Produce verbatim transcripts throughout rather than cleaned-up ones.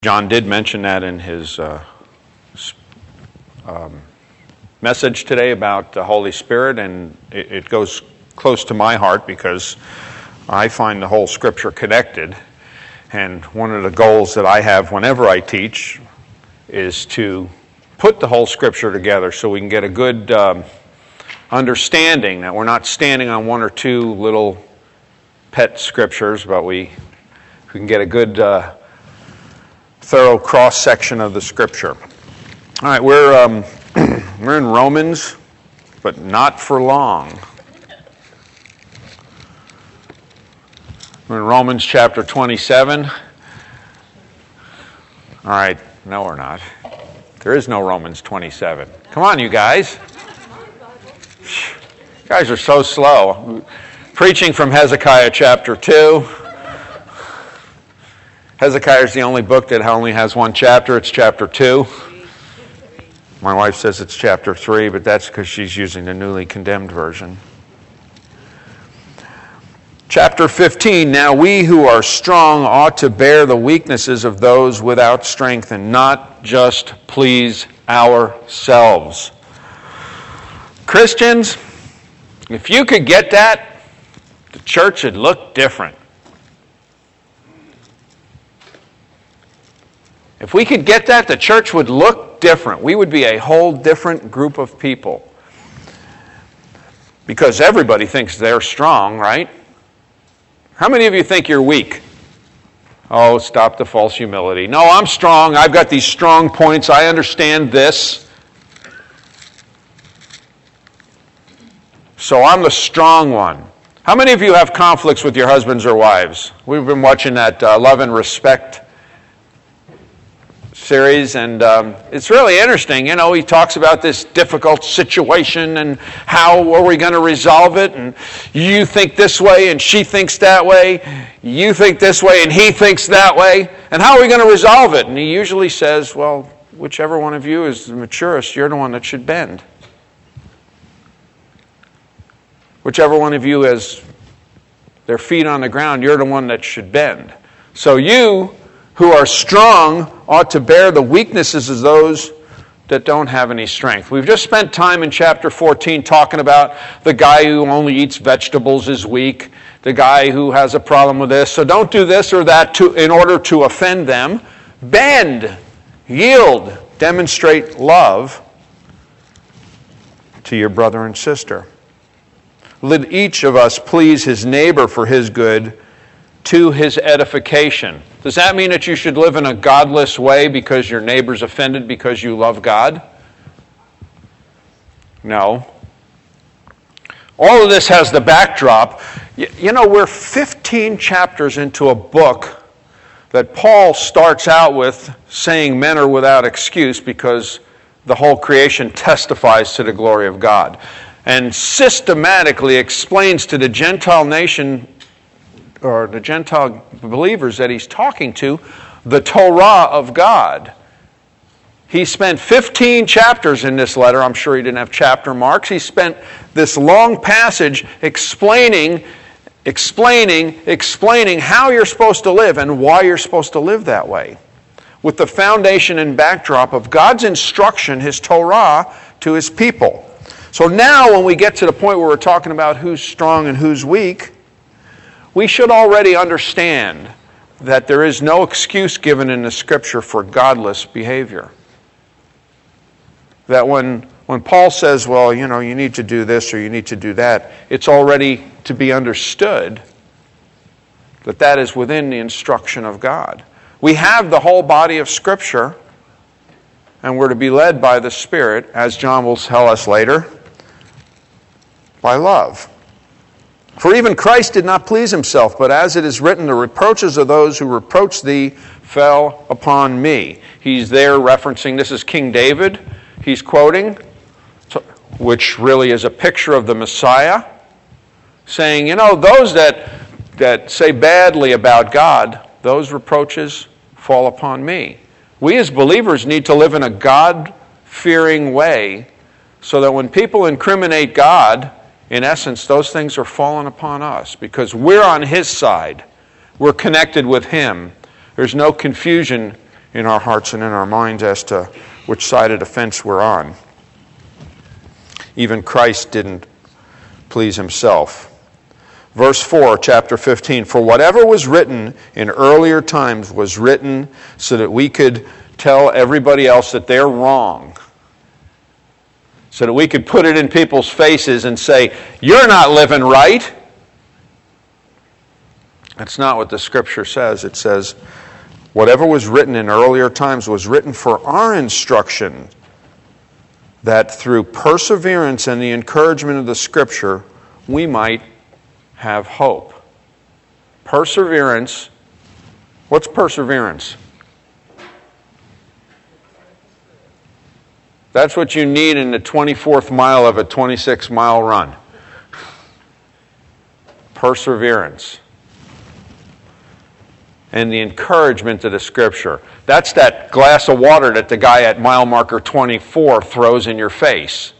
John did mention that in his uh, um, message today about the Holy Spirit, and it, it goes close to my heart because I find the whole Scripture connected. And one of the goals that I have whenever I teach is to put the whole Scripture together so we can get a good um, understanding that we're not standing on one or two little pet scriptures, but we, we can get a good uh, thorough cross-section of the Scripture. All right, we're um, we're in Romans, but not for long. We're in Romans chapter twenty-seven. All right, no, we're not. There is no Romans twenty-seven. Come on, you guys. You guys are so slow. Preaching from Hezekiah chapter two. Hezekiah is the only book that only has one chapter. It's chapter two. My wife says it's chapter three, but that's because she's using the newly condemned version. Chapter fifteen, now we who are strong ought to bear the weaknesses of those without strength and not just please ourselves. Christians, if you could get that, the church would look different. If we could get that, the church would look different. We would be a whole different group of people. Because everybody thinks they're strong, right? How many of you think you're weak? Oh, stop the false humility. No, I'm strong. I've got these strong points. I understand this. So I'm the strong one. How many of you have conflicts with your husbands or wives? We've been watching that uh, Love and Respect series, and um, it's really interesting. You know, he talks about this difficult situation and how are we going to resolve it, and you think this way and she thinks that way, you think this way and he thinks that way, and how are we going to resolve it? And he usually says, well, whichever one of you is the maturest, you're the one that should bend. Whichever one of you has their feet on the ground, you're the one that should bend. So you who are strong ought to bear the weaknesses of those that don't have any strength. We've just spent time in chapter fourteen talking about the guy who only eats vegetables is weak, the guy who has a problem with this. So don't do this or that to, in order to offend them. Bend, yield, demonstrate love to your brother and sister. Let each of us please his neighbor for his good, to his edification. Does that mean that you should live in a godless way because your neighbor's offended because you love God? No. All of this has the backdrop. You know, we're fifteen chapters into a book that Paul starts out with saying men are without excuse because the whole creation testifies to the glory of God, and systematically explains to the Gentile nation or the Gentile believers that he's talking to, the Torah of God. He spent fifteen chapters in this letter. I'm sure he didn't have chapter marks. He spent this long passage explaining, explaining, explaining how you're supposed to live and why you're supposed to live that way, with the foundation and backdrop of God's instruction, his Torah, to his people. So now when we get to the point where we're talking about who's strong and who's weak, we should already understand that there is no excuse given in the Scripture for godless behavior. That when, when Paul says, well, you know, you need to do this or you need to do that, it's already to be understood that that is within the instruction of God. We have the whole body of Scripture, and we're to be led by the Spirit, as John will tell us later, by love. For even Christ did not please himself, but as it is written, the reproaches of those who reproach thee fell upon me. He's there referencing, this is King David, he's quoting, which really is a picture of the Messiah, saying, you know, those that, that say badly about God, those reproaches fall upon me. We as believers need to live in a God-fearing way so that when people incriminate God, in essence, those things are falling upon us because we're on his side. We're connected with him. There's no confusion in our hearts and in our minds as to which side of the fence we're on. Even Christ didn't please himself. Verse four, chapter fifteen, for whatever was written in earlier times was written so that we could tell everybody else that they're wrong. So that we could put it in people's faces and say, you're not living right. That's not what the Scripture says. It says, whatever was written in earlier times was written for our instruction, that through perseverance and the encouragement of the Scripture, we might have hope. Perseverance. What's perseverance? That's what you need in the twenty-fourth mile of a twenty-six mile run. Perseverance. And the encouragement of the Scripture. That's that glass of water that the guy at mile marker twenty-four throws in your face.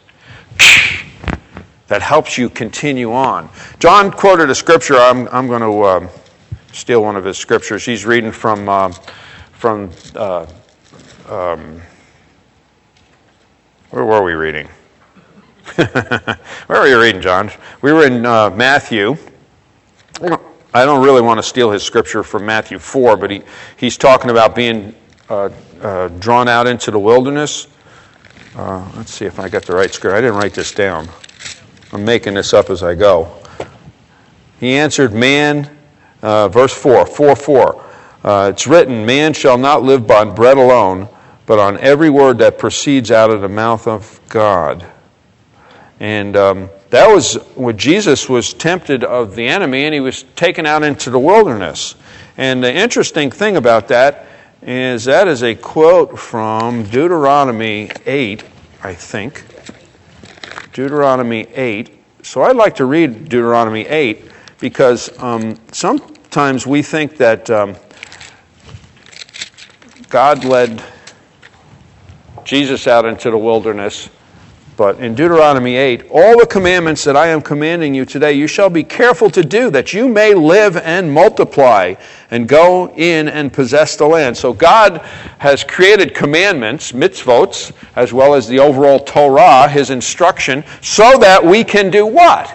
That helps you continue on. John quoted a scripture. I'm, I'm going to uh, steal one of his scriptures. He's reading from, uh, from uh, um, where were we reading? Where were you reading, John? We were in uh, Matthew. I don't really want to steal his scripture from Matthew four, but he, he's talking about being uh, uh, drawn out into the wilderness. Uh, let's see if I got the right scripture. I didn't write this down. I'm making this up as I go. He answered, man, uh, verse four, four, four. Uh, it's written, man shall not live by bread alone, but on every word that proceeds out of the mouth of God. And um, that was what Jesus was tempted of the enemy, and he was taken out into the wilderness. And the interesting thing about that is that is a quote from Deuteronomy eight, I think. Deuteronomy eight. So I'd like to read Deuteronomy eight because um, sometimes we think that um, God led Jesus out into the wilderness. But in Deuteronomy eight, all the commandments that I am commanding you today, you shall be careful to do, that you may live and multiply and go in and possess the land. So God has created commandments, mitzvot, as well as the overall Torah, his instruction, so that we can do what?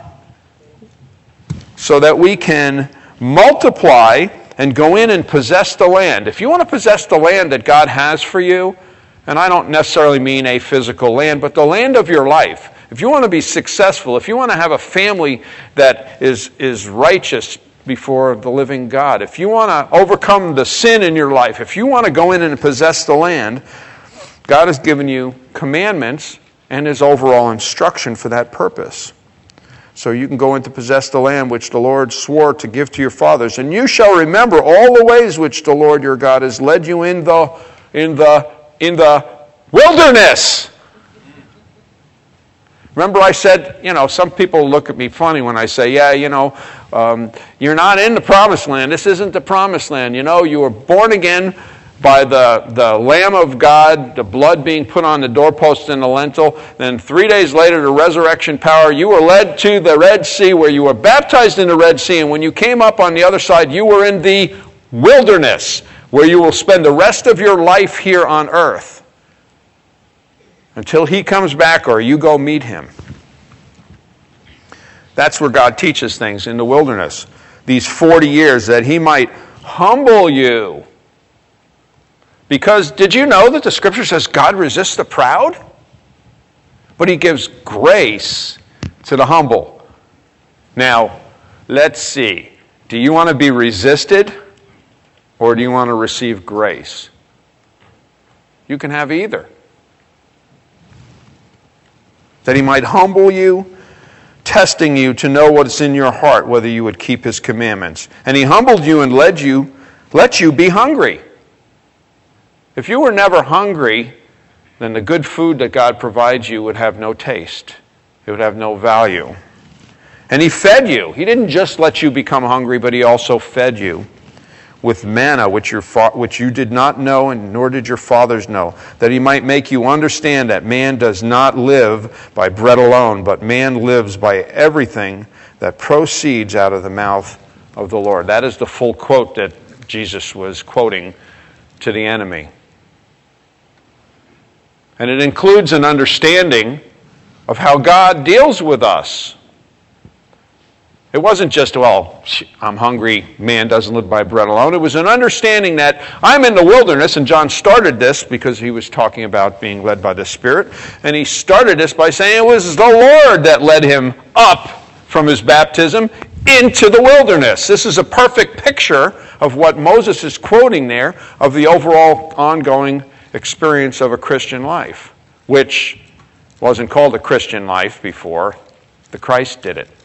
So that we can multiply and go in and possess the land. If you want to possess the land that God has for you, and I don't necessarily mean a physical land, but the land of your life. If you want to be successful, if you want to have a family that is, is righteous before the living God, if you want to overcome the sin in your life, if you want to go in and possess the land, God has given you commandments and his overall instruction for that purpose. So you can go in to possess the land which the Lord swore to give to your fathers. And you shall remember all the ways which the Lord your God has led you in the in the in the wilderness. Remember I said, you know, some people look at me funny when I say, yeah, you know, um, you're not in the promised land. This isn't the promised land. You know, you were born again by the, the Lamb of God, the blood being put on the doorpost and the lintel. Then three days later, the resurrection power, you were led to the Red Sea where you were baptized in the Red Sea. And when you came up on the other side, you were in the wilderness, where you will spend the rest of your life here on earth until he comes back or you go meet him. That's where God teaches things, in the wilderness. These forty years, that he might humble you. Because did you know that the Scripture says God resists the proud? But he gives grace to the humble. Now, let's see. Do you want to be resisted? Or do you want to receive grace? You can have either. That he might humble you, testing you to know what is in your heart, whether you would keep his commandments. And he humbled you and led you, let you be hungry. If you were never hungry, then the good food that God provides you would have no taste. It would have no value. And he fed you. He didn't just let you become hungry, but he also fed you with manna, which, your fa- which you did not know, and nor did your fathers know, that he might make you understand that man does not live by bread alone, but man lives by everything that proceeds out of the mouth of the Lord. That is the full quote that Jesus was quoting to the enemy. And it includes an understanding of how God deals with us. It wasn't just, well, I'm hungry, man doesn't live by bread alone. It was an understanding that I'm in the wilderness, and John started this because he was talking about being led by the Spirit. And he started this by saying it was the Lord that led him up from his baptism into the wilderness. This is a perfect picture of what Moses is quoting there of the overall ongoing experience of a Christian life, which wasn't called a Christian life before the Christ did it.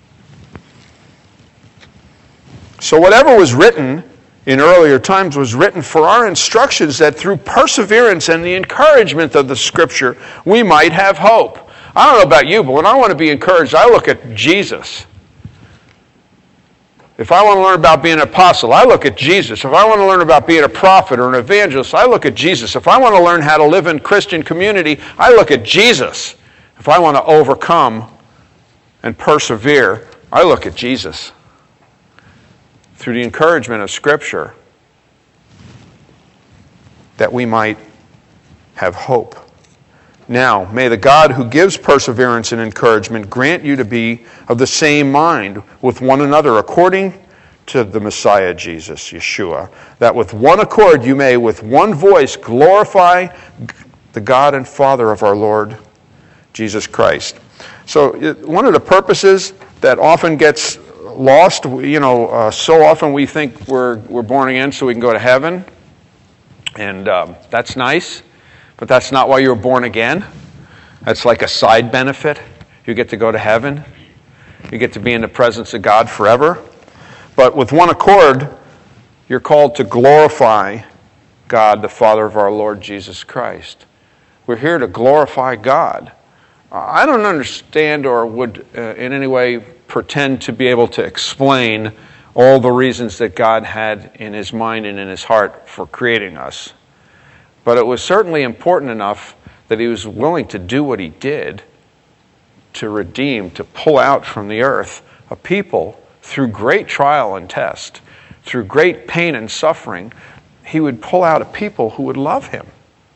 So whatever was written in earlier times was written for our instructions, that through perseverance and the encouragement of the Scripture, we might have hope. I don't know about you, but when I want to be encouraged, I look at Jesus. If I want to learn about being an apostle, I look at Jesus. If I want to learn about being a prophet or an evangelist, I look at Jesus. If I want to learn how to live in Christian community, I look at Jesus. If I want to overcome and persevere, I look at Jesus. Through the encouragement of Scripture, that we might have hope. Now, may the God who gives perseverance and encouragement grant you to be of the same mind with one another according to the Messiah Jesus, Yeshua, that with one accord you may with one voice glorify the God and Father of our Lord Jesus Christ. So one of the purposes that often gets lost, you know, uh, so often we think we're we're born again so we can go to heaven, and um, that's nice. But that's not why you were born again. That's like a side benefit. You get to go to heaven. You get to be in the presence of God forever. But with one accord, you're called to glorify God, the Father of our Lord Jesus Christ. We're here to glorify God. I don't understand or would uh, in any way pretend to be able to explain all the reasons that God had in his mind and in his heart for creating us. But it was certainly important enough that he was willing to do what he did to redeem, to pull out from the earth a people through great trial and test, through great pain and suffering. He would pull out a people who would love him.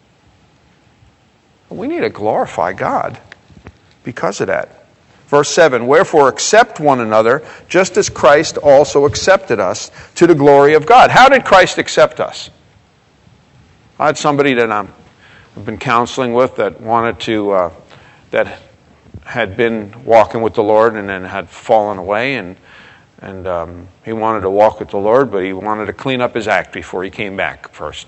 We need to glorify God because of that. Verse seven, wherefore accept one another, just as Christ also accepted us to the glory of God. How did Christ accept us? I had somebody that I'm, I've been counseling with that wanted to, uh, that had been walking with the Lord and then had fallen away, and and um, he wanted to walk with the Lord, but he wanted to clean up his act before he came back first.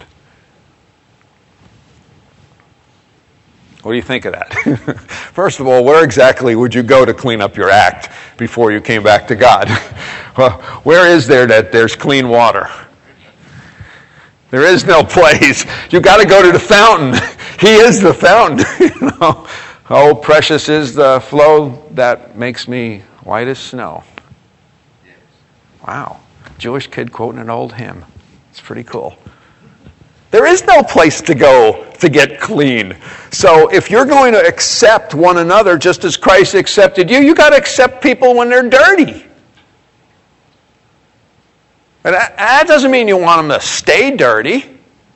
What do you think of that? First of all, where exactly would you go to clean up your act before you came back to God? Well, where is there that there's clean water? There is no place. You've got to go to the fountain. He is the fountain. You know? Oh, precious is the flow that makes me white as snow. Wow. Jewish kid quoting an old hymn. It's pretty cool. There is no place to go to get clean. So if you're going to accept one another just as Christ accepted you, you've got to accept people when they're dirty. And that doesn't mean you want them to stay dirty.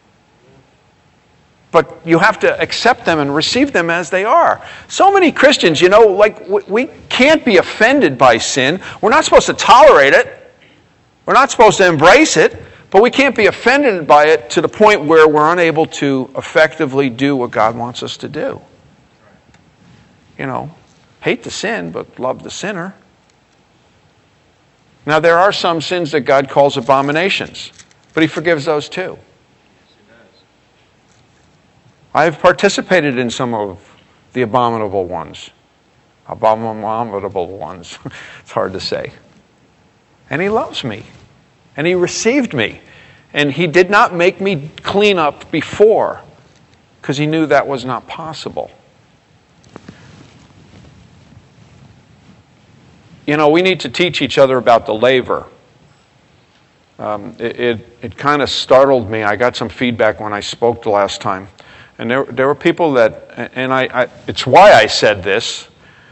But you have to accept them and receive them as they are. So many Christians, you know, like we can't be offended by sin. We're not supposed to tolerate it. We're not supposed to embrace it. But we can't be offended by it to the point where we're unable to effectively do what God wants us to do. You know, hate the sin, but love the sinner. Now, there are some sins that God calls abominations, but he forgives those too. I've participated in some of the abominable ones. Abominable ones. It's hard to say. And he loves me. And he received me. And he did not make me clean up before, because he knew that was not possible. You know, we need to teach each other about the laver. Um, it it, it kind of startled me. I got some feedback when I spoke the last time. And there, there were people that, and I, I, it's why I said this,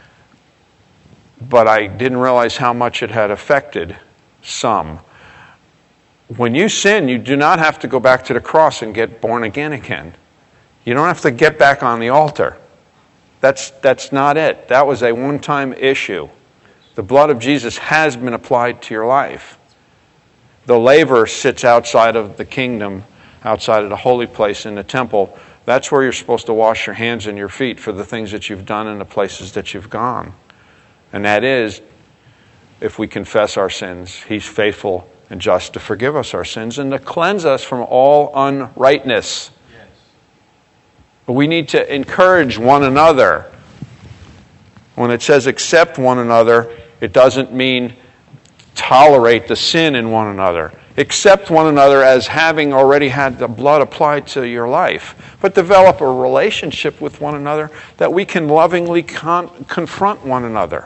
but I didn't realize how much it had affected some. When you sin, you do not have to go back to the cross and get born again again. You don't have to get back on the altar. That's, that's not it. That was a one-time issue. The blood of Jesus has been applied to your life. The laver sits outside of the kingdom, outside of the holy place in the temple. That's where you're supposed to wash your hands and your feet for the things that you've done and the places that you've gone. And that is, if we confess our sins, He's faithful and just to forgive us our sins and to cleanse us from all unrightness. Yes. But we need to encourage one another. When it says accept one another, it doesn't mean tolerate the sin in one another. Accept one another as having already had the blood applied to your life. But develop a relationship with one another that we can lovingly con- confront one another.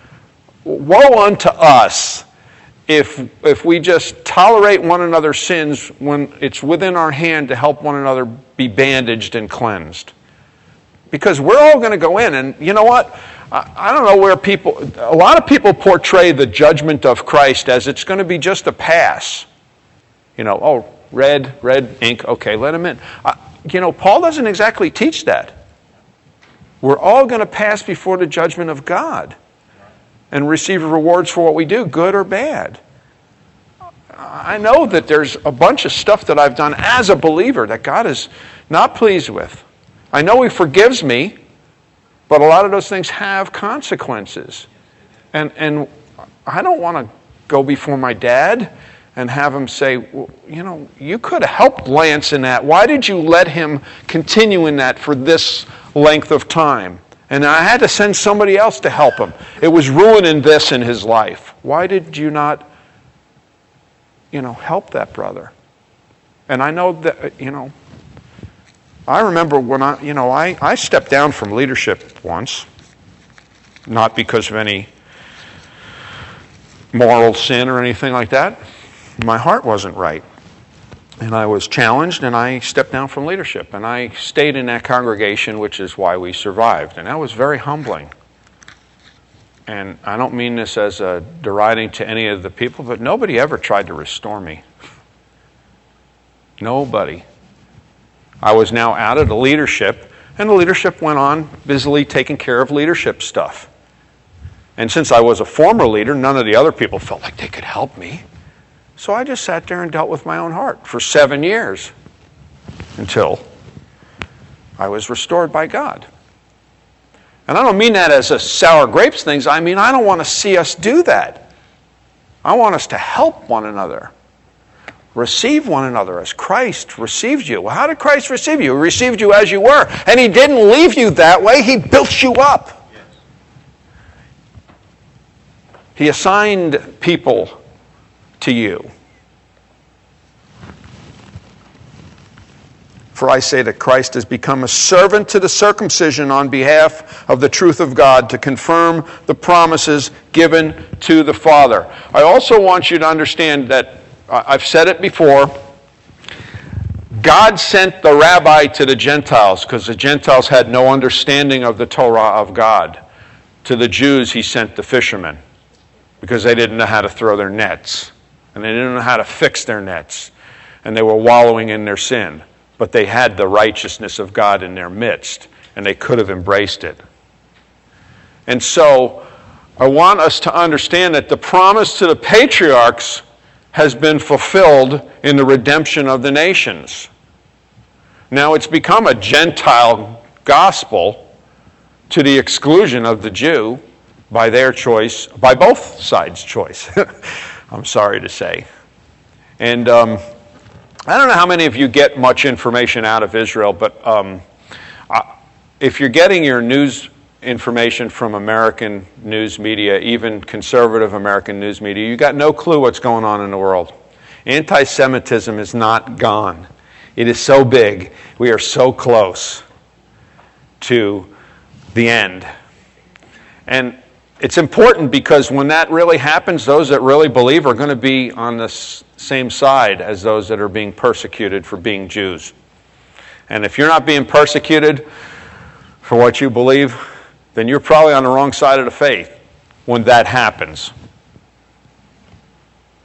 Woe unto us if, if we just tolerate one another's sins when it's within our hand to help one another be bandaged and cleansed. Because we're all going to go in, and you know what? I, I don't know where people, a lot of people portray the judgment of Christ as it's going to be just a pass. You know, oh, red, red ink, okay, let him in. Uh, you know, Paul doesn't exactly teach that. We're all going to pass before the judgment of God and receive rewards for what we do, good or bad. I know that there's a bunch of stuff that I've done as a believer that God is not pleased with. I know He forgives me, but a lot of those things have consequences. And and I don't want to go before my dad and have him say, well, you know, you could have helped Lance in that. Why did you let him continue in that for this length of time? And I had to send somebody else to help him. It was ruining this in his life. Why did you not, you know, help that brother? And I know that, you know, I remember when I, you know, I, I stepped down from leadership once, not because of any moral sin or anything like that. My heart wasn't right. And I was challenged, and I stepped down from leadership. And I stayed in that congregation, which is why we survived. And that was very humbling. And I don't mean this as a deriding to any of the people, but nobody ever tried to restore me. Nobody. I was now out of the leadership, and the leadership went on busily taking care of leadership stuff. And since I was a former leader, none of the other people felt like they could help me. So I just sat there and dealt with my own heart for seven years until I was restored by God. And I don't mean that as a sour grapes thing. I mean, I don't want to see us do that. I want us to help one another. Receive one another as Christ received you. Well, how did Christ receive you? He received you as you were. And He didn't leave you that way. He built you up. Yes. He assigned people to you. For I say that Christ has become a servant to the circumcision on behalf of the truth of God to confirm the promises given to the Father. I also want you to understand that, I've said it before, God sent the rabbi to the Gentiles because the Gentiles had no understanding of the Torah of God. To the Jews, He sent the fishermen because they didn't know how to throw their nets. And they didn't know how to fix their nets. And they were wallowing in their sin. But they had the righteousness of God in their midst. And they could have embraced it. And so, I want us to understand that the promise to the patriarchs has been fulfilled in the redemption of the nations. Now, it's become a Gentile gospel to the exclusion of the Jew by their choice, by both sides' choice. I'm sorry to say. And um, I don't know how many of you get much information out of Israel, but um, I, if you're getting your news information from American news media, even conservative American news media, you got no clue what's going on in the world. Anti-Semitism is not gone. It is so big. We are so close to the end. And it's important because when that really happens, those that really believe are going to be on the same side as those that are being persecuted for being Jews. And if you're not being persecuted for what you believe, then you're probably on the wrong side of the faith when that happens.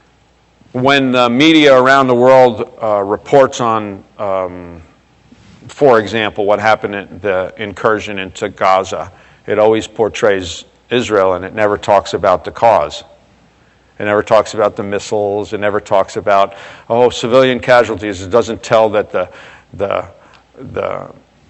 When the media around the world uh, reports on um, For example, what happened in the incursion into Gaza. It always portrays Israel, and it never talks about the cause. It never talks about the missiles. It never talks about, oh, civilian casualties. It doesn't tell that the the the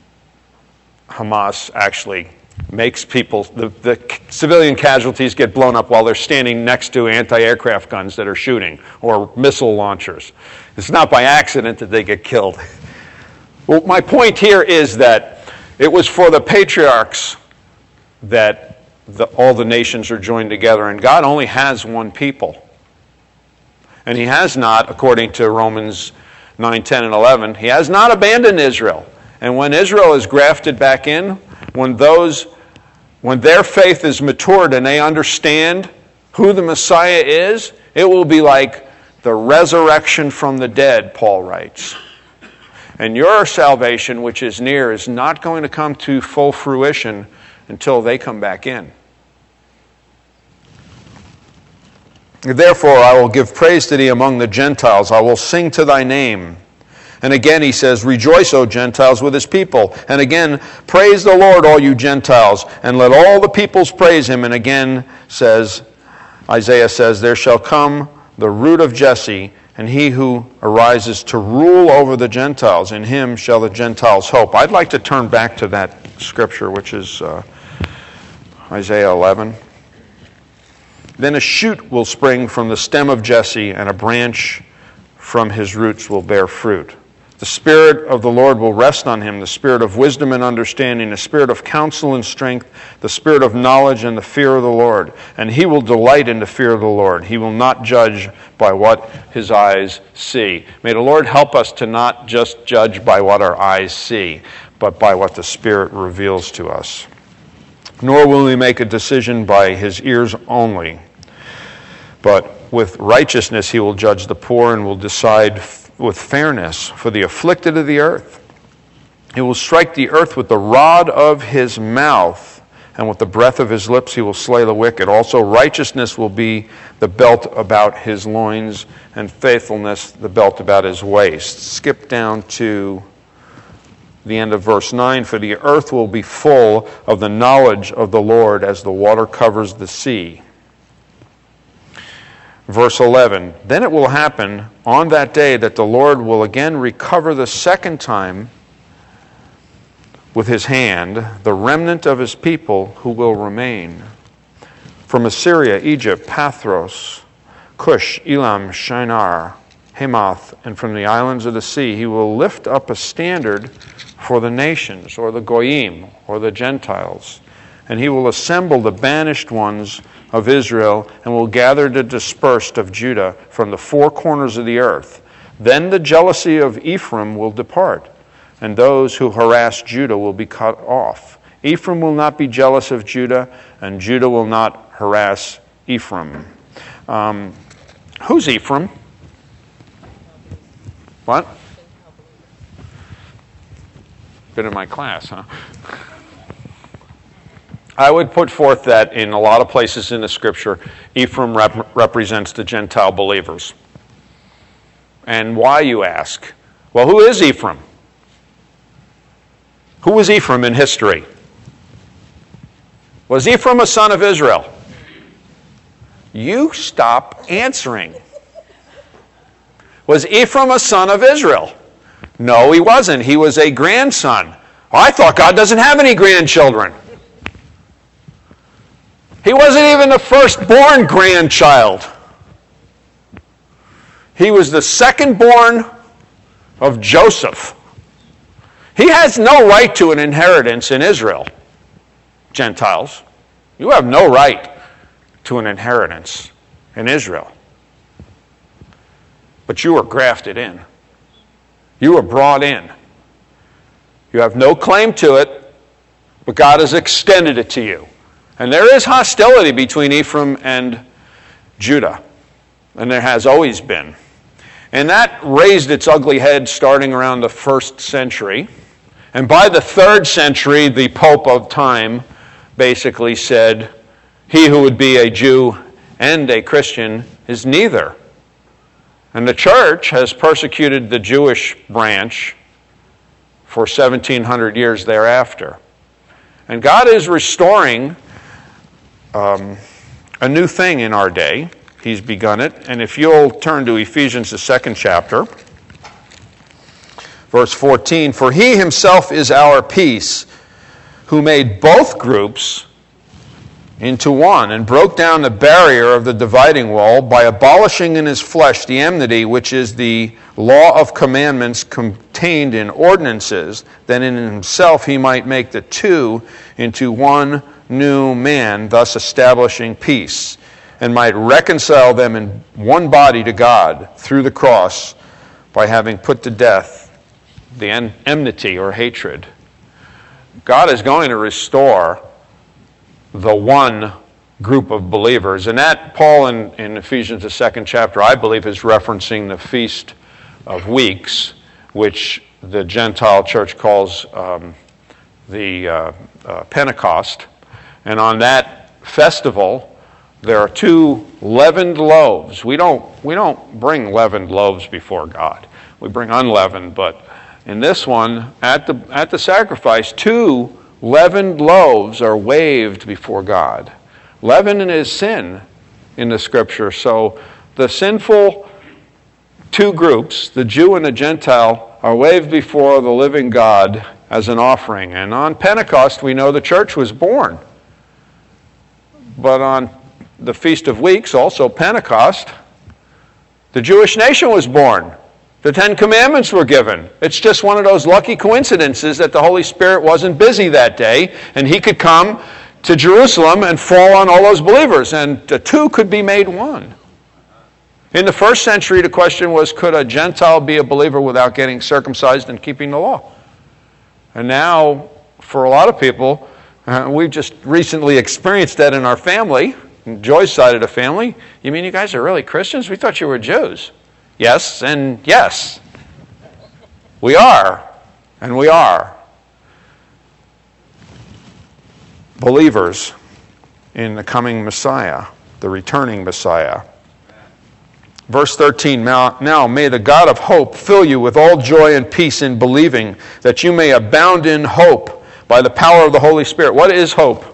Hamas actually makes people, the, the civilian casualties get blown up while they're standing next to anti-aircraft guns that are shooting, or missile launchers. It's not by accident that they get killed. Well, my point here is that it was for the patriarchs that the, all the nations are joined together, and God only has one people. And he has not, according to Romans nine, ten, and eleven, he has not abandoned Israel. And when Israel is grafted back in, when those, when their faith is matured and they understand who the Messiah is, it will be like the resurrection from the dead, Paul writes. And your salvation, which is near, is not going to come to full fruition until they come back in. Therefore, I will give praise to thee among the Gentiles. I will sing to thy name. And again he says, rejoice, O Gentiles, with his people. And again, praise the Lord, all you Gentiles, and let all the peoples praise him. And again says, Isaiah says, there shall come the root of Jesse, and he who arises to rule over the Gentiles. In him shall the Gentiles hope. I'd like to turn back to that scripture, which is uh, Isaiah eleven. Then a shoot will spring from the stem of Jesse, and a branch from his roots will bear fruit. The Spirit of the Lord will rest on him, the Spirit of wisdom and understanding, the Spirit of counsel and strength, the Spirit of knowledge and the fear of the Lord. And he will delight in the fear of the Lord. He will not judge by what his eyes see. May the Lord help us to not just judge by what our eyes see, but by what the Spirit reveals to us. Nor will he make a decision by his ears only, but with righteousness he will judge the poor and will decide with fairness for the afflicted of the earth. He will strike the earth with the rod of his mouth, and with the breath of his lips he will slay the wicked. Also righteousness will be the belt about his loins, and faithfulness the belt about his waist. Skip down to the end of verse nine. For the earth will be full of the knowledge of the Lord as the water covers the sea. Verse eleven, then it will happen on that day that the Lord will again recover the second time with his hand the remnant of his people who will remain. From Assyria, Egypt, Pathros, Cush, Elam, Shinar, Hamath, and from the islands of the sea, he will lift up a standard for the nations, or the Goyim, or the Gentiles. And he will assemble the banished ones of Israel, and will gather the dispersed of Judah from the four corners of the earth. Then the jealousy of Ephraim will depart, and those who harass Judah will be cut off. Ephraim will not be jealous of Judah, and Judah will not harass Ephraim. Um, who's Ephraim? What? Been in my class, huh? I would put forth that in a lot of places in the Scripture, Ephraim rep- represents the Gentile believers. And why, you ask? Well, who is Ephraim? Who was Ephraim in history? Was Ephraim a son of Israel? You stop answering. Was Ephraim a son of Israel? No, he wasn't. He was a grandson. I thought God doesn't have any grandchildren. He wasn't even the firstborn grandchild. He was the second-born of Joseph. He has no right to an inheritance in Israel, Gentiles. You have no right to an inheritance in Israel. But you were grafted in. You were brought in. You have no claim to it, but God has extended it to you. And there is hostility between Ephraim and Judah, and there has always been. And that raised its ugly head starting around the first century. And by the third century, the Pope of time basically said, he who would be a Jew and a Christian is neither. And the church has persecuted the Jewish branch for seventeen hundred years thereafter. And God is restoring um, a new thing in our day. He's begun it. And if you'll turn to Ephesians, the second chapter, verse fourteen, "For he himself is our peace, who made both groups into one, and broke down the barrier of the dividing wall by abolishing in his flesh the enmity, which is the law of commandments contained in ordinances, that in himself he might make the two into one new man, thus establishing peace, and might reconcile them in one body to God through the cross, by having put to death the en- enmity or hatred." God is going to restore the one group of believers. And that, Paul in, in Ephesians, the second chapter, I believe is referencing the Feast of Weeks, which the Gentile church calls um, the uh, uh, Pentecost. And on that festival, there are two leavened loaves. We don't, we don't bring leavened loaves before God. We bring unleavened, but in this one, at the, at the sacrifice, two leavened loaves are waved before God. Leaven is sin in the Scripture. So the sinful two groups, the Jew and the Gentile, are waved before the living God as an offering. And on Pentecost, we know the church was born. But on the Feast of Weeks, also Pentecost, the Jewish nation was born. The Ten Commandments were given. It's just one of those lucky coincidences that the Holy Spirit wasn't busy that day, and he could come to Jerusalem and fall on all those believers, and the two could be made one. In the first century, the question was, could a Gentile be a believer without getting circumcised and keeping the law? And now, for a lot of people, uh, we've just recently experienced that in our family, in Joy's side of the family. You mean you guys are really Christians? We thought you were Jews. Yes, and yes. We are, and we are believers in the coming Messiah, the returning Messiah. Verse thirteen, now, now may the God of hope fill you with all joy and peace in believing, that you may abound in hope by the power of the Holy Spirit. What is hope?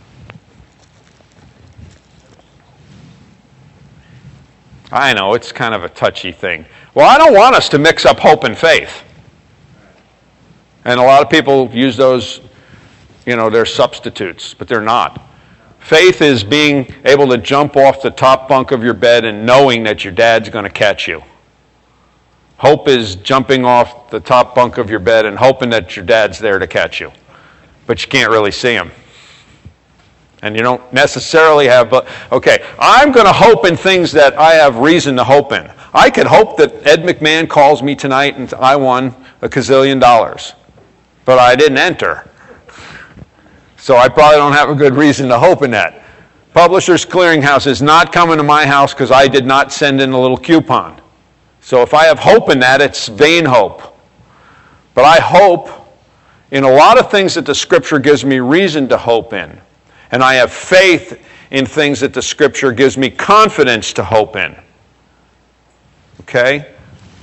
I know, it's kind of a touchy thing. Well, I don't want us to mix up hope and faith. And a lot of people use those, you know, they're substitutes, but they're not. Faith is being able to jump off the top bunk of your bed and knowing that your dad's going to catch you. Hope is jumping off the top bunk of your bed and hoping that your dad's there to catch you. But you can't really see him. And you don't necessarily have, but okay, I'm going to hope in things that I have reason to hope in. I could hope that Ed McMahon calls me tonight and I won a gazillion dollars. But I didn't enter. So I probably don't have a good reason to hope in that. Publishers Clearinghouse is not coming to my house because I did not send in a little coupon. So if I have hope in that, it's vain hope. But I hope in a lot of things that the Scripture gives me reason to hope in. And I have faith in things that the Scripture gives me confidence to hope in. Okay?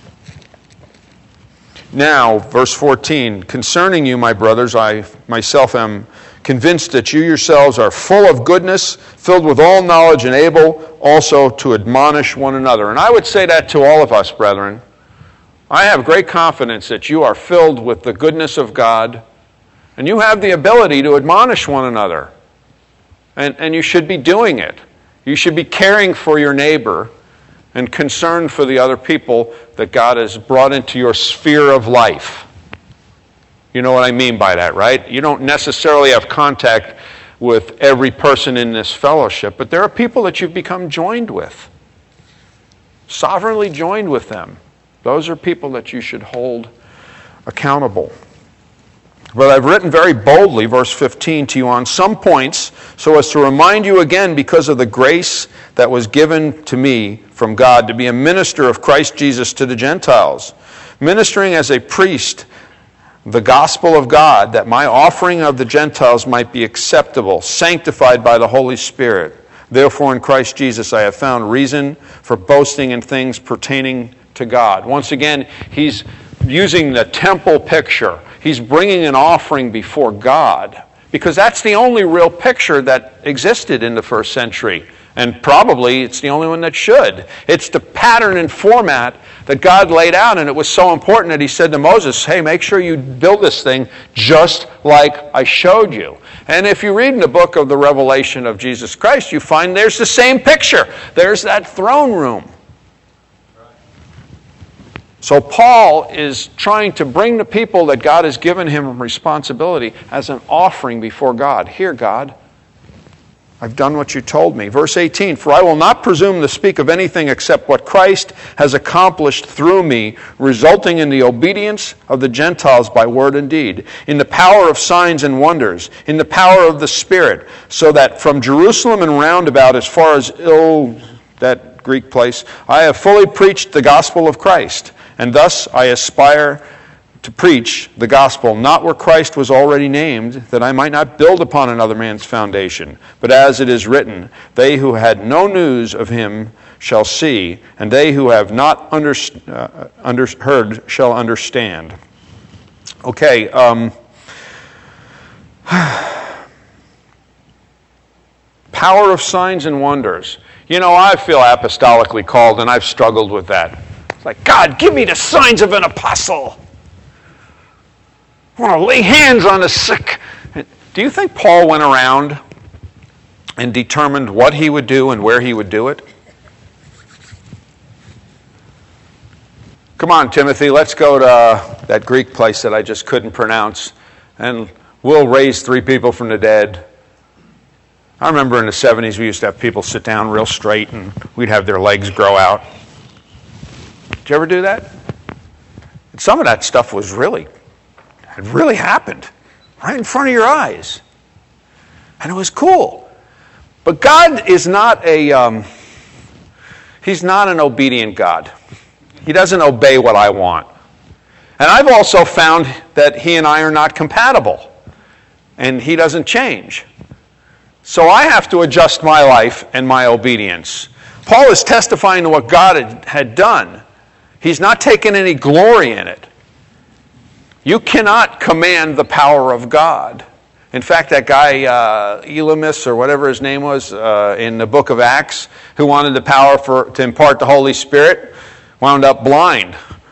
Now, verse fourteen, concerning you, my brothers, I myself am convinced that you yourselves are full of goodness, filled with all knowledge, and able also to admonish one another. And I would say that to all of us, brethren. I have great confidence that you are filled with the goodness of God, and you have the ability to admonish one another. And, and you should be doing it. You should be caring for your neighbor and concerned for the other people that God has brought into your sphere of life. You know what I mean by that, right? You don't necessarily have contact with every person in this fellowship, but there are people that you've become joined with. Sovereignly joined with them. Those are people that you should hold accountable. But I've written very boldly, verse fifteen, to you on some points, so as to remind you again, because of the grace that was given to me from God, to be a minister of Christ Jesus to the Gentiles, ministering as a priest the gospel of God, that my offering of the Gentiles might be acceptable, sanctified by the Holy Spirit. Therefore in Christ Jesus I have found reason for boasting in things pertaining to God. Once again, he's using the temple picture. He he's bringing an offering before God, because that's the only real picture that existed in the first century. And probably it's the only one that should. It's the pattern and format that God laid out, and it was so important that he said to Moses, hey, make sure you build this thing just like I showed you. And if you read in the book of the Revelation of Jesus Christ, you find there's the same picture. There's that throne room. So Paul is trying to bring the people that God has given him responsibility as an offering before God. Here, God, I've done what you told me. Verse eighteen, for I will not presume to speak of anything except what Christ has accomplished through me, resulting in the obedience of the Gentiles by word and deed, in the power of signs and wonders, in the power of the Spirit, so that from Jerusalem and round about as far as Il, that Greek place, I have fully preached the gospel of Christ, and thus I aspire to preach the gospel, not where Christ was already named, that I might not build upon another man's foundation. But as it is written, they who had no news of him shall see, and they who have not under, uh, under, heard shall understand. Okay. Um, power of signs and wonders. You know, I feel apostolically called, and I've struggled with that. It's like, God, give me the signs of an apostle. I want to lay hands on the sick. Do you think Paul went around and determined what he would do and where he would do it? Come on, Timothy, let's go to that Greek place that I just couldn't pronounce, and we'll raise three people from the dead. I remember in the seventies we used to have people sit down real straight and we'd have their legs grow out. Did you ever do that? And some of that stuff was really... It really happened right in front of your eyes. And it was cool. But God is not a, um, he's not an obedient God. He doesn't obey what I want. And I've also found that he and I are not compatible. And he doesn't change. So I have to adjust my life and my obedience. Paul is testifying to what God had, had done. He's not taking any glory in it. You cannot command the power of God. In fact, that guy, uh, Elymas, or whatever his name was, uh, in the book of Acts, who wanted the power for to impart the Holy Spirit, wound up blind.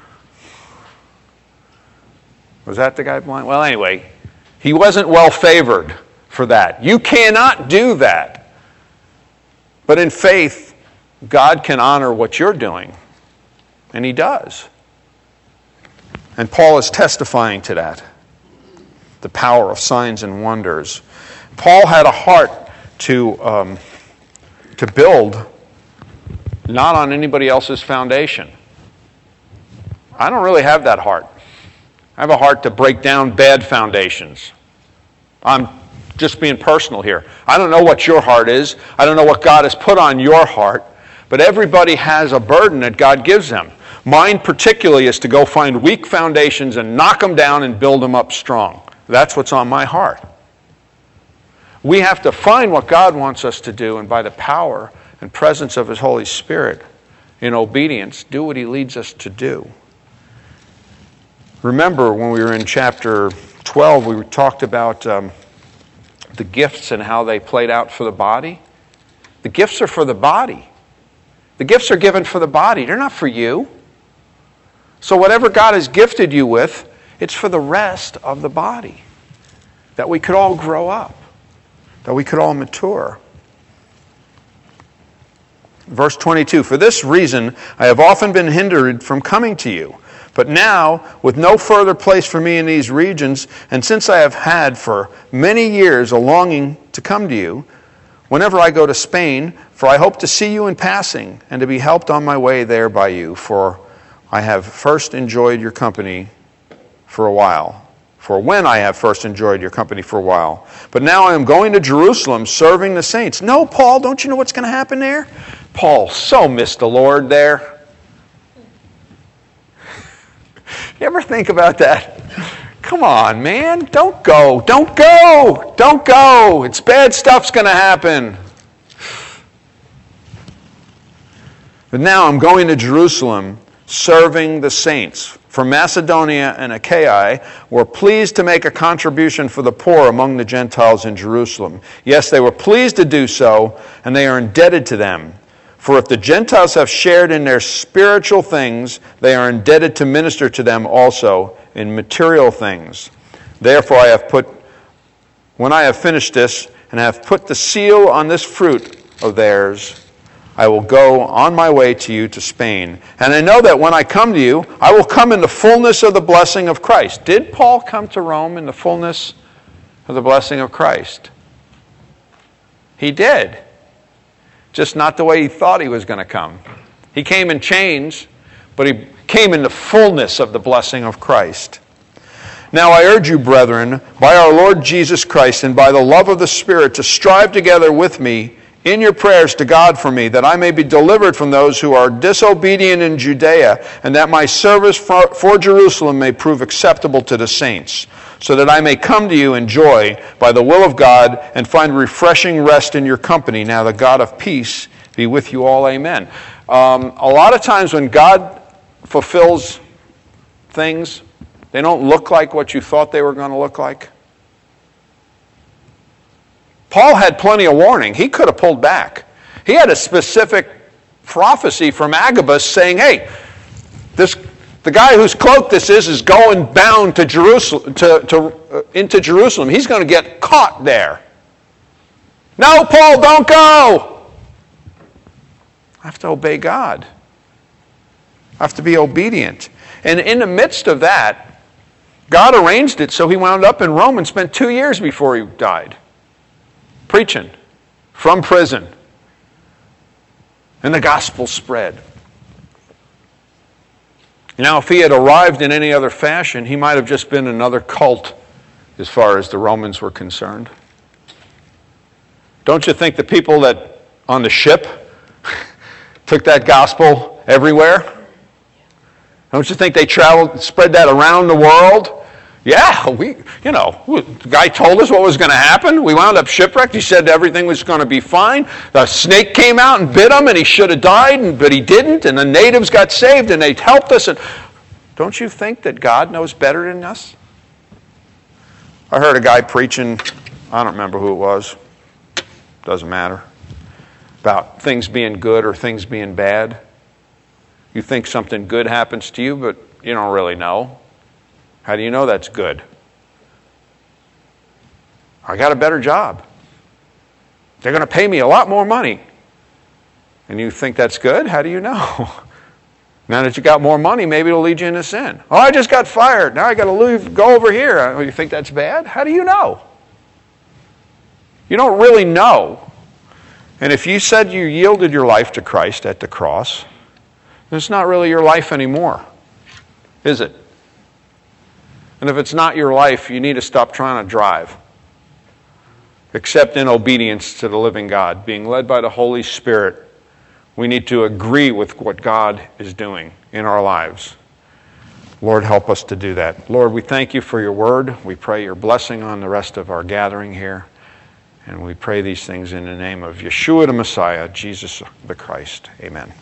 Was that the guy blind? Well, anyway, he wasn't well favored for that. You cannot do that. But in faith, God can honor what you're doing. And he does. And Paul is testifying to that. The power of signs and wonders. Paul had a heart to, um, to build not on anybody else's foundation. I don't really have that heart. I have a heart to break down bad foundations. I'm just being personal here. I don't know what your heart is. I don't know what God has put on your heart. But everybody has a burden that God gives them. Mine particularly is to go find weak foundations and knock them down and build them up strong. That's what's on my heart. We have to find what God wants us to do, and by the power and presence of his Holy Spirit, in obedience, do what he leads us to do. Remember when we were in chapter twelve, we talked about um, the gifts and how they played out for the body. The gifts are for the body. The gifts are given for the body. They're not for you. So whatever God has gifted you with, it's for the rest of the body. That we could all grow up. That we could all mature. Verse twenty-two, for this reason I have often been hindered from coming to you. But now, with no further place for me in these regions, and since I have had for many years a longing to come to you, whenever I go to Spain, for I hope to see you in passing, and to be helped on my way there by you, for I have first enjoyed your company for a while. For when I have first enjoyed your company for a while. But now I am going to Jerusalem, serving the saints. No, Paul, don't you know what's going to happen there? Paul so missed the Lord there. You ever think about that? Come on, man. Don't go. Don't go. Don't go. It's bad stuff's going to happen. But now I'm going to Jerusalem, serving the saints. from Macedonia and Achaia were pleased to make a contribution for the poor among the Gentiles in Jerusalem. Yes, they were pleased to do so, and they are indebted to them. For if the Gentiles have shared in their spiritual things, they are indebted to minister to them also in material things. Therefore I have put, when I have finished this, and have put the seal on this fruit of theirs, I will go on my way to you to Spain. And I know that when I come to you, I will come in the fullness of the blessing of Christ. Did Paul come to Rome in the fullness of the blessing of Christ? He did. Just not the way he thought he was going to come. He came in chains, but he came in the fullness of the blessing of Christ. Now I urge you, brethren, by our Lord Jesus Christ and by the love of the Spirit, to strive together with me in your prayers to God for me, that I may be delivered from those who are disobedient in Judea, and that my service for, for Jerusalem may prove acceptable to the saints, so that I may come to you in joy by the will of God and find refreshing rest in your company. Now the God of peace be with you all. Amen. Um, a lot of times when God fulfills things, they don't look like what you thought they were going to look like. Paul had plenty of warning. He could have pulled back. He had a specific prophecy from Agabus saying, hey, this the guy whose cloak this is is going bound to Jerusalem, to, to, uh, into Jerusalem. He's going to get caught there. No, Paul, don't go. I have to obey God. I have to be obedient. And in the midst of that, God arranged it so he wound up in Rome and spent two years before he died. Preaching from prison. And the gospel spread. Now, if he had arrived in any other fashion, he might have just been another cult as far as the Romans were concerned. Don't you think the people that on the ship took that gospel everywhere? Don't you think they traveled, spread that around the world? Yeah, we, you know, the guy told us what was going to happen. We wound up shipwrecked. He said everything was going to be fine. The snake came out and bit him, and he should have died, but he didn't. And the natives got saved, and they helped us. And don't you think that God knows better than us? I heard a guy preaching, I don't remember who it was. Doesn't matter. About things being good or things being bad. You think something good happens to you, but you don't really know. How do you know that's good? I got a better job. They're going to pay me a lot more money. And you think that's good? How do you know? Now that you got more money, maybe it'll lead you into sin. Oh, I just got fired. Now I got to leave, go over here. Oh, you think that's bad? How do you know? You don't really know. And if you said you yielded your life to Christ at the cross, it's not really your life anymore, is it? And if it's not your life, you need to stop trying to drive. Except in obedience to the living God, being led by the Holy Spirit. We need to agree with what God is doing in our lives. Lord, help us to do that. Lord, we thank you for your word. We pray your blessing on the rest of our gathering here. And we pray these things in the name of Yeshua the Messiah, Jesus the Christ. Amen.